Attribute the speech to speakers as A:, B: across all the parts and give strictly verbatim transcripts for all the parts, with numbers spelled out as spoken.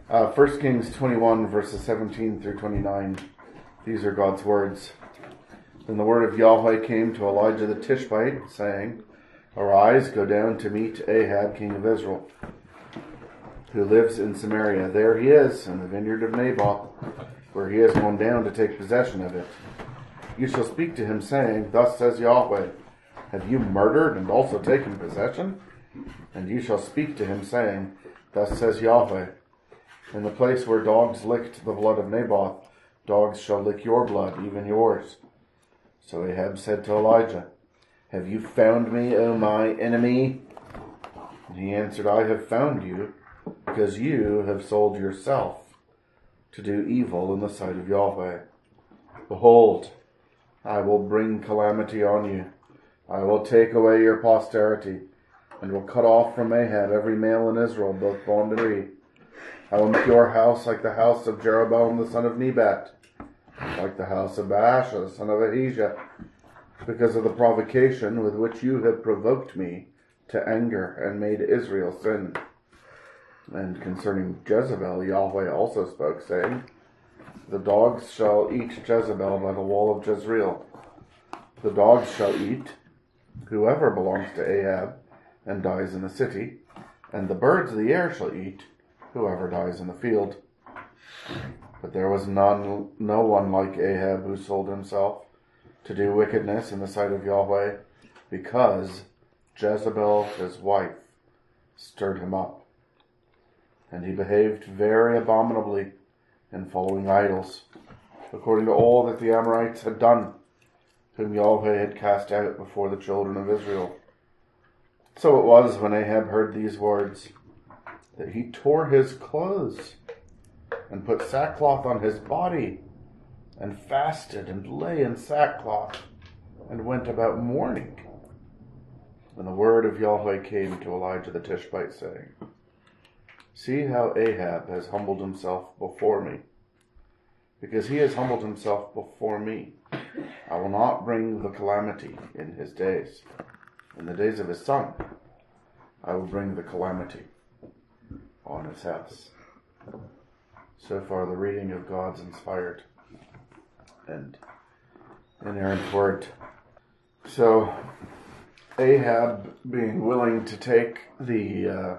A: Uh, First Kings twenty-one, verses seventeen through twenty-nine. These are God's words. Then the word of Yahweh came to Elijah the Tishbite, saying, Arise, go down to meet Ahab, king of Israel, who lives in Samaria. There he is, in the vineyard of Naboth, where he has gone down to take possession of it. You shall speak to him, saying, Thus says Yahweh, Have you murdered and also taken possession? And you shall speak to him, saying, Thus says Yahweh, In the place where dogs licked the blood of Naboth, dogs shall lick your blood, even yours. So Ahab said to Elijah, Have you found me, O my enemy? And he answered, I have found you, because you have sold yourself to do evil in the sight of Yahweh. Behold, I will bring calamity on you. I will take away your posterity, and will cut off from Ahab every male in Israel, both bond and free. I will make your house like the house of Jeroboam the son of Nebat, like the house of Baasha the son of Ahijah, because of the provocation with which you have provoked me to anger and made Israel sin. And concerning Jezebel, Yahweh also spoke, saying, The dogs shall eat Jezebel by the wall of Jezreel. The dogs shall eat whoever belongs to Ahab and dies in the city, and the birds of the air shall eat whoever dies in the field. But there was none, no one like Ahab who sold himself to do wickedness in the sight of Yahweh, because Jezebel his wife stirred him up. And he behaved very abominably in following idols, according to all that the Amorites had done, whom Yahweh had cast out before the children of Israel. So it was, when Ahab heard these words, that he tore his clothes, and put sackcloth on his body, and fasted, and lay in sackcloth, and went about mourning. And the word of Yahweh came to Elijah the Tishbite, saying, See how Ahab has humbled himself before me. Because he has humbled himself before me, I will not bring the calamity in his days. In the days of his son, I will bring the calamity on his house. So far, the reading of God's inspired and inerrant word. So, Ahab being willing to take the uh,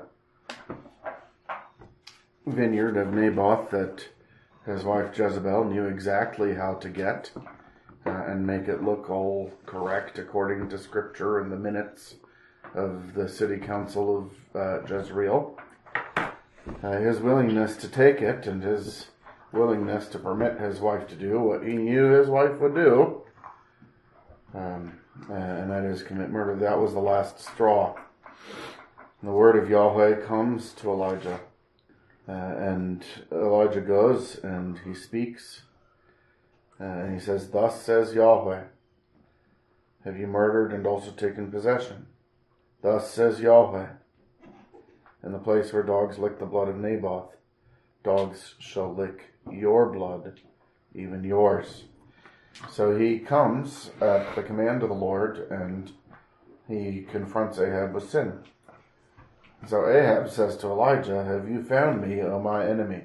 A: vineyard of Naboth that his wife Jezebel knew exactly how to get uh, and make it look all correct according to Scripture and the minutes of the city council of uh, Jezreel. Uh, his willingness to take it and his willingness to permit his wife to do what he knew his wife would do, um, and that is commit murder. That was the last straw. And the word of Yahweh comes to Elijah, uh, and Elijah goes and he speaks, uh, and he says, Thus says Yahweh, Have you murdered and also taken possession? Thus says Yahweh, In the place where dogs lick the blood of Naboth, dogs shall lick your blood, even yours. So he comes at the command of the Lord, and he confronts Ahab with sin. So Ahab says to Elijah, Have you found me, O my enemy?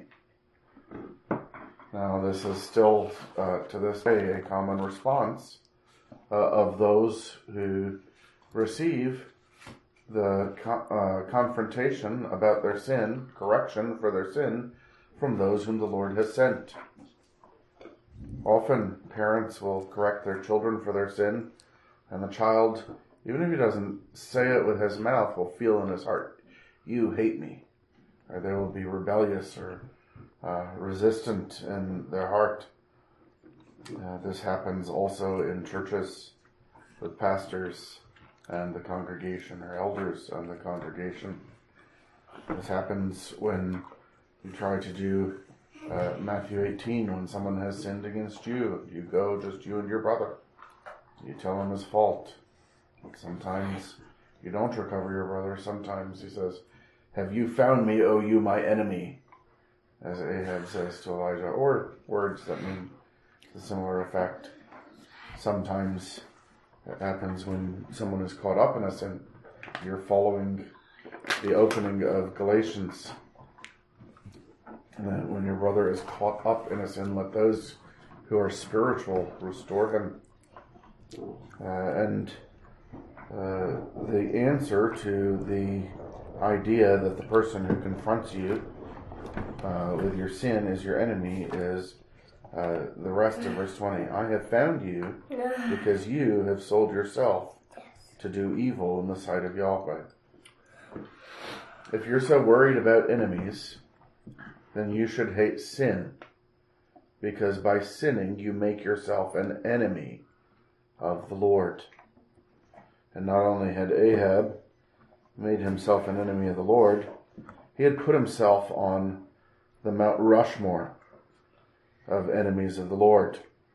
A: Now this is still, uh, to this day, a common response uh, of those who receive the uh, confrontation about their sin, correction for their sin, from those whom the Lord has sent. Often parents will correct their children for their sin, and the child, even if he doesn't say it with his mouth, will feel in his heart, You hate me. Or they will be rebellious or uh, resistant in their heart. Uh, this happens also in churches with pastors and the congregation, or elders and the congregation. This happens when you try to do uh, Matthew eighteen, when someone has sinned against you. You go, just you and your brother. You tell him his fault. Sometimes you don't recover your brother. Sometimes he says, Have you found me, O you my enemy? As Ahab says to Elijah, or words that mean a similar effect. Sometimes it happens when someone is caught up in a sin. You're following the opening of Galatians that when your brother is caught up in a sin, let those who are spiritual restore him. Uh, and uh, the answer to the idea that the person who confronts you uh, with your sin is your enemy is uh, the rest of verse twenty. I have found you because you have sold yourself to do evil in the sight of Yahweh. If you're so worried about enemies, then you should hate sin, because by sinning you make yourself an enemy of the Lord. And not only had Ahab made himself an enemy of the Lord, he had put himself on the Mount Rushmore of enemies of the Lord.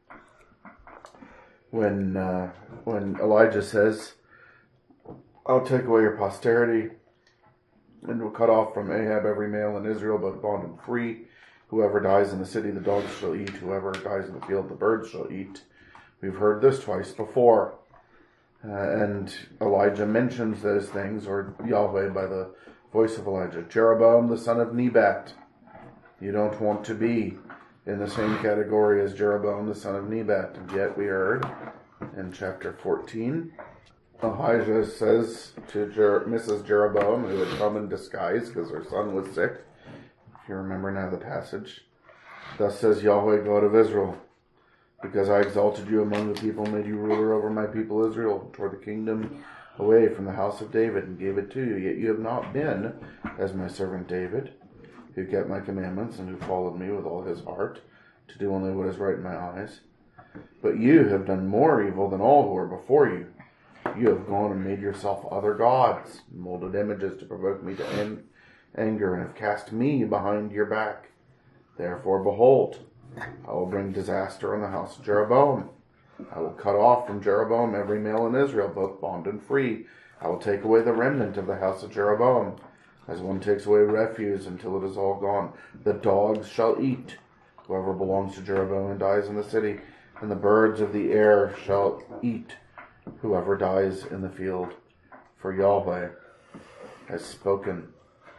A: When uh, when Elijah says, I'll take away your posterity and will cut off from Ahab every male in Israel, both bond and free. Whoever dies in the city, the dogs shall eat. Whoever dies in the field, the birds shall eat. We've heard this twice before. Uh, and Elijah mentions those things, or Yahweh by the voice of Elijah. Jeroboam, the son of Nebat. You don't want to be in the same category as Jeroboam, the son of Nebat. And yet we heard in chapter fourteen, Ahijah says to Jer- Missus Jeroboam, who had come in disguise because her son was sick. If you remember now the passage. Thus says Yahweh, God of Israel, because I exalted you among the people, made you ruler over my people Israel, tore the kingdom away from the house of David and gave it to you. Yet you have not been as my servant David, who kept my commandments and who followed me with all his heart, to do only what is right in my eyes. But you have done more evil than all who were before you. You have gone and made yourself other gods, molded images to provoke me to an- anger, and have cast me behind your back. Therefore, behold, I will bring disaster on the house of Jeroboam. I will cut off from Jeroboam every male in Israel, both bond and free. I will take away the remnant of the house of Jeroboam, as one takes away refuse until it is all gone. The dogs shall eat, whoever belongs to Jeroboam and dies in the city, and the birds of the air shall eat, whoever dies in the field. For Yahweh has spoken.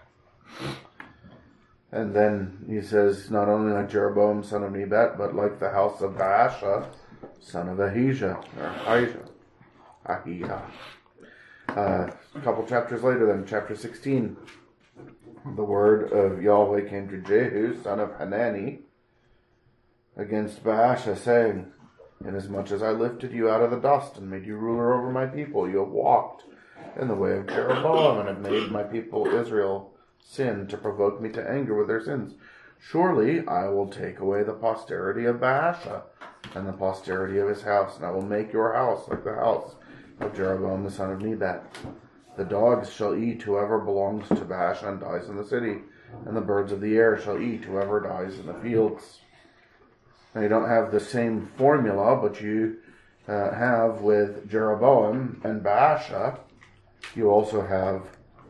A: And then he says, not only like Jeroboam, son of Nebat, but like the house of Baasha, son of Ahijah, or Ahijah. Ahijah. Uh, a couple chapters later, then, chapter sixteen, the word of Yahweh came to Jehu, son of Hanani, against Baasha, saying, inasmuch as I lifted you out of the dust and made you ruler over my people, you have walked in the way of Jeroboam and have made my people Israel sin to provoke me to anger with their sins. Surely I will take away the posterity of Baasha and the posterity of his house, and I will make your house like the house of Jeroboam the son of Nebat. The dogs shall eat whoever belongs to Baasha and dies in the city, and the birds of the air shall eat whoever dies in the fields. Now you don't have the same formula, but you uh, have with Jeroboam and Baasha, you also have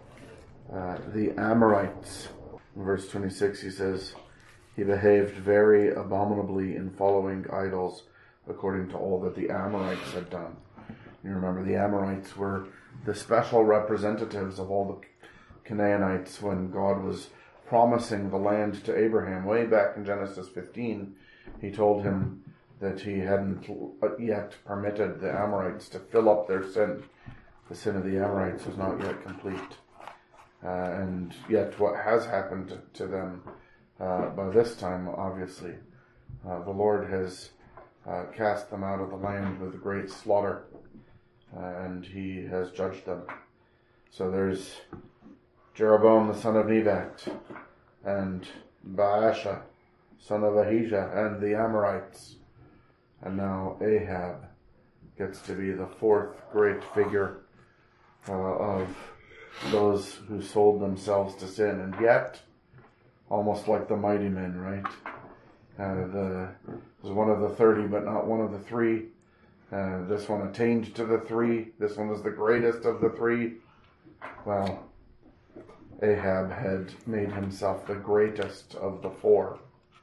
A: uh, the Amorites. In verse twenty-six he says, he behaved very abominably in following idols according to all that the Amorites had done. You remember the Amorites were the special representatives of all the Canaanites when God was promising the land to Abraham way back in Genesis fifteen. He told him that he hadn't yet permitted the Amorites to fill up their sin. The sin of the Amorites was not yet complete. Uh, and yet what has happened to them uh, by this time, obviously, uh, the Lord has uh, cast them out of the land with great slaughter, uh, and he has judged them. So there's Jeroboam the son of Nebat, and Baasha, son of Ahijah, and the Amorites. And now Ahab gets to be the fourth great figure uh, of those who sold themselves to sin. And yet, almost like the mighty men, right? Uh, the was one of the thirty, but not one of the three. Uh, this one attained to the three. This one was the greatest of the three. Well, Ahab had made himself the greatest of the four.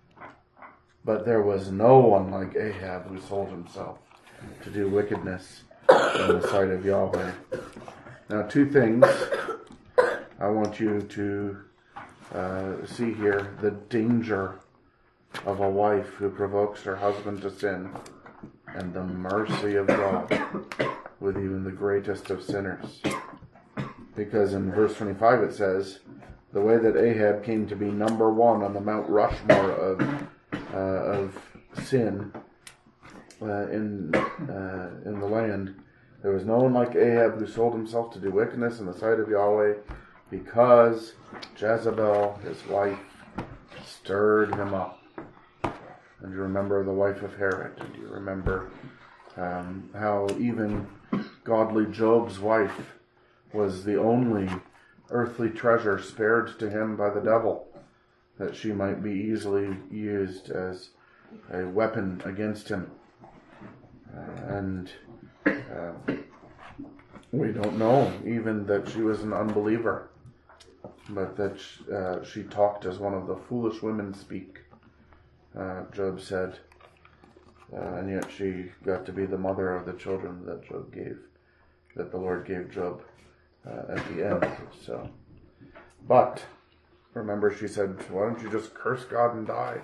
A: But there was no one like Ahab who sold himself to do wickedness in the sight of Yahweh. Now, two things I want you to uh, see here the danger of a wife who provokes her husband to sin, and the mercy of God with even the greatest of sinners. Because in verse twenty-five it says, the way that Ahab came to be number one on the Mount Rushmore of uh, of sin uh, in uh, in the land, there was no one like Ahab who sold himself to do wickedness in the sight of Yahweh, because Jezebel, his wife, stirred him up. And you remember the wife of Herod, and you remember um, how even godly Job's wife was the only earthly treasure spared to him by the devil, that she might be easily used as a weapon against him. Uh, and uh, we don't know even that she was an unbeliever, but that uh, she talked as one of the foolish women speak, uh, Job said. Uh, and yet she got to be the mother of the children that Job gave, that the Lord gave Job uh, at the end. So, but remember, she said, "Why don't you just curse God and die?"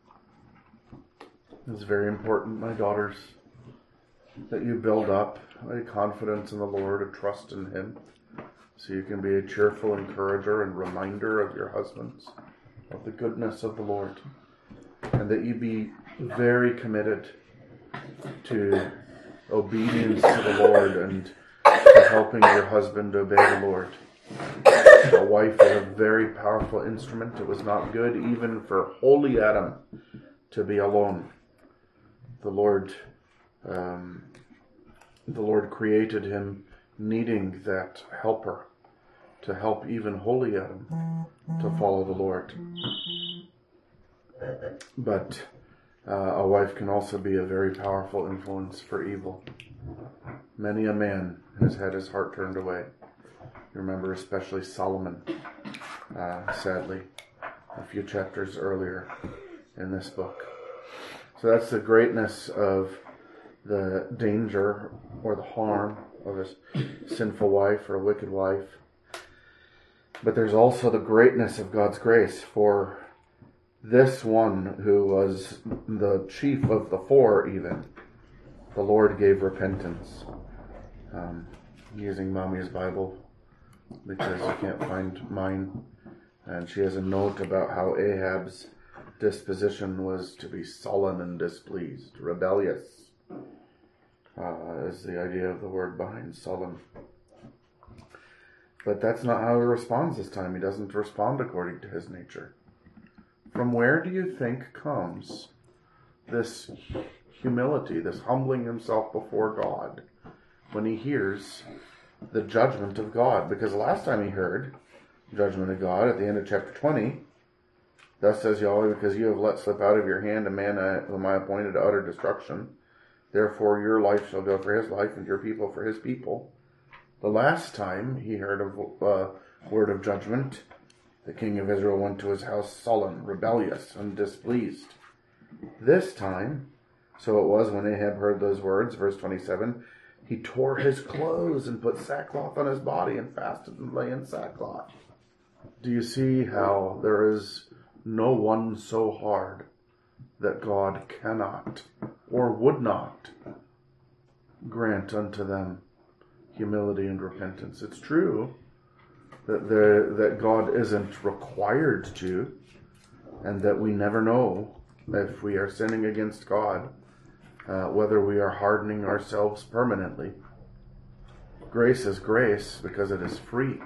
A: It's very important, my daughters, that you build up a confidence in the Lord, a trust in Him, so you can be a cheerful encourager and reminder of your husbands of the goodness of the Lord, and that you be very committed to obedience to the Lord and to helping your husband obey the Lord. A wife is a very powerful instrument. It was not good even for holy Adam to be alone. The Lord, um, the Lord created him needing that helper to help even holy Adam to follow the Lord. But uh, a wife can also be a very powerful influence for evil. Many a man has had his heart turned away. You remember especially Solomon, uh, sadly, a few chapters earlier in this book. So that's the greatness of the danger or the harm of a sinful wife or a wicked wife. But there's also the greatness of God's grace for this one who was the chief of the four even. The Lord gave repentance. Um, using Mommy's Bible because I can't find mine. And she has a note about how Ahab's disposition was to be sullen and displeased, rebellious, uh, is the idea of the word behind sullen. But that's not how he responds this time. He doesn't respond according to his nature. From where do you think comes this humility, this humbling himself before God when he hears the judgment of God? Because last time he heard judgment of God at the end of chapter twenty, thus says Yahweh, because you have let slip out of your hand a man whom I appointed to utter destruction, therefore your life shall go for his life and your people for his people. The last time he heard a uh, word of judgment, the king of Israel went to his house sullen, rebellious, and displeased. This time, so it was when Ahab heard those words, verse twenty-seven, he tore his clothes and put sackcloth on his body and fasted and lay in sackcloth. Do you see how there is no one so hard that God cannot or would not grant unto them humility and repentance? It's true that there, that God isn't required to, and that we never know if we are sinning against God, uh, whether we are hardening ourselves permanently. Grace is grace because it is free.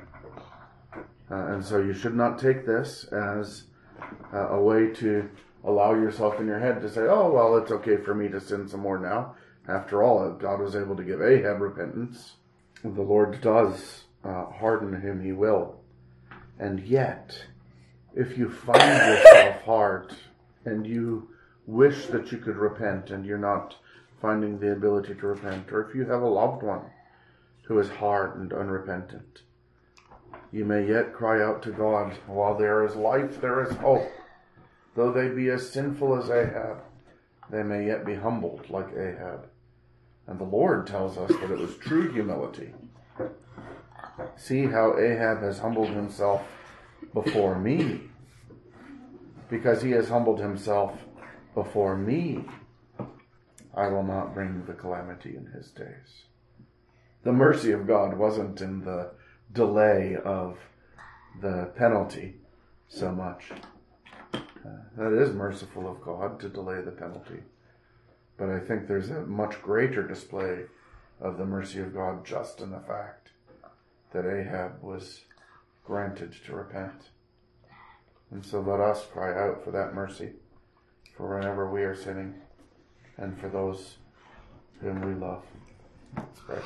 A: Uh, and so you should not take this as uh, a way to allow yourself in your head to say, oh, well, it's okay for me to sin some more now. After all, God was able to give Ahab repentance. The Lord does uh, harden him, he will. And yet, if you find yourself hard and you wish that you could repent and you're not finding the ability to repent, or if you have a loved one who is hard and unrepentant, you may yet cry out to God, while there is life, there is hope. Though they be as sinful as Ahab, they may yet be humbled like Ahab. And the Lord tells us that it was true humility. See how Ahab has humbled himself before me. Because he has humbled himself before me, I will not bring the calamity in his days. The mercy of God wasn't in the delay of the penalty so much. Uh, that is merciful of God to delay the penalty. But I think there's a much greater display of the mercy of God just in the fact that Ahab was granted to repent. And so let us cry out for that mercy, for whenever we are sinning, and for those whom we love. Let's pray.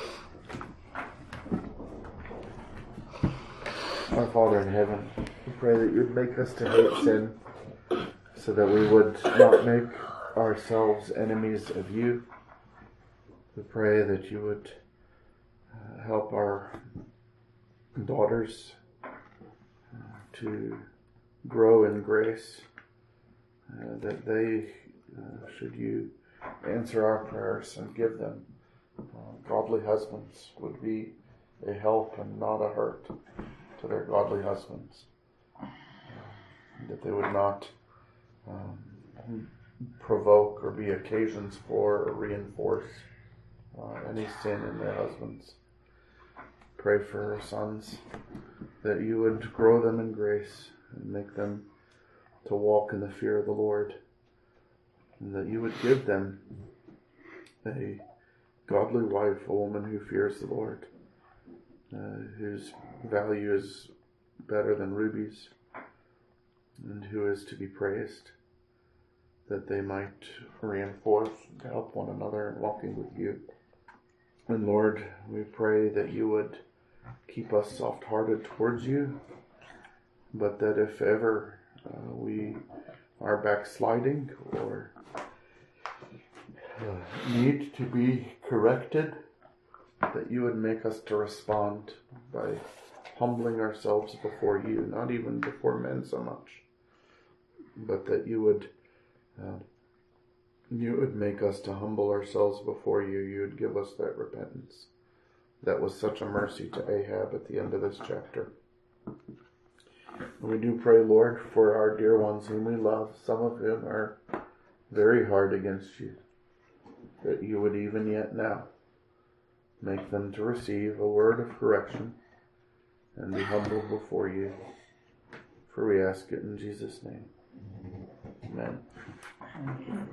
A: Our Father in heaven, we pray that you'd make us to hate sin, so that we would not make ourselves enemies of you. We pray that you would uh, help our daughters uh, to grow in grace, uh, that they, uh, should you answer our prayers and give them uh, godly husbands, would be a help and not a hurt to their godly husbands, uh, that they would not um, provoke or be occasions for or reinforce uh, any sin in their husbands. Pray for our sons, that you would grow them in grace and make them to walk in the fear of the Lord, and that you would give them a godly wife, a woman who fears the Lord, uh, whose value is better than rubies, and who is to be praised, that they might reinforce and help one another in walking with you. And Lord, we pray that you would keep us soft-hearted towards you, but that if ever uh, we are backsliding or uh, need to be corrected, that you would make us to respond by humbling ourselves before you, not even before men so much, but that you would uh, you would make us to humble ourselves before you. You would give us that repentance. That was such a mercy to Ahab at the end of this chapter. And we do pray, Lord, for our dear ones whom we love, some of whom are very hard against you, that you would even yet now make them to receive a word of correction and be humble before you. For we ask it in Jesus' name. Amen.